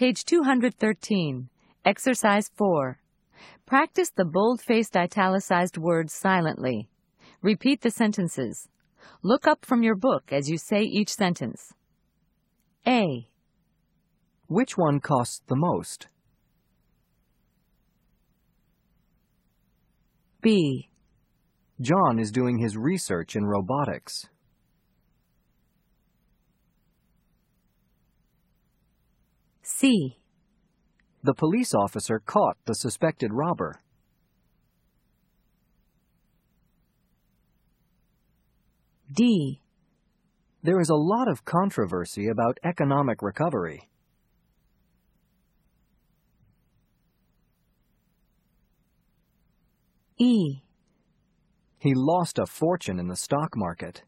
Page 213. Exercise 4. Practice the bold-faced italicized words silently. Repeat the sentences. Look up from your book as you say each sentence. A. Which one costs the most? B. John is doing his research in robotics. C. The police officer caught the suspected robber. D. There is a lot of controversy about economic recovery. E. He lost a fortune in the stock market.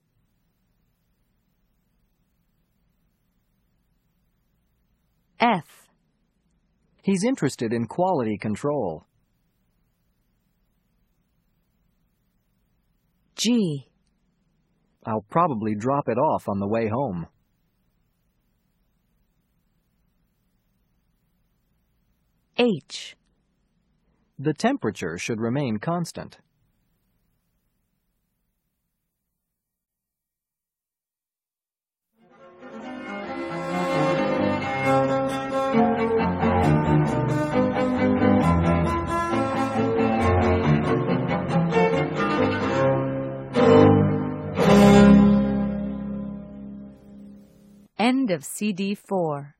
F. He's interested in quality control. G. I'll probably drop it off on the way home. H. The temperature should remain constant. End of CD 4.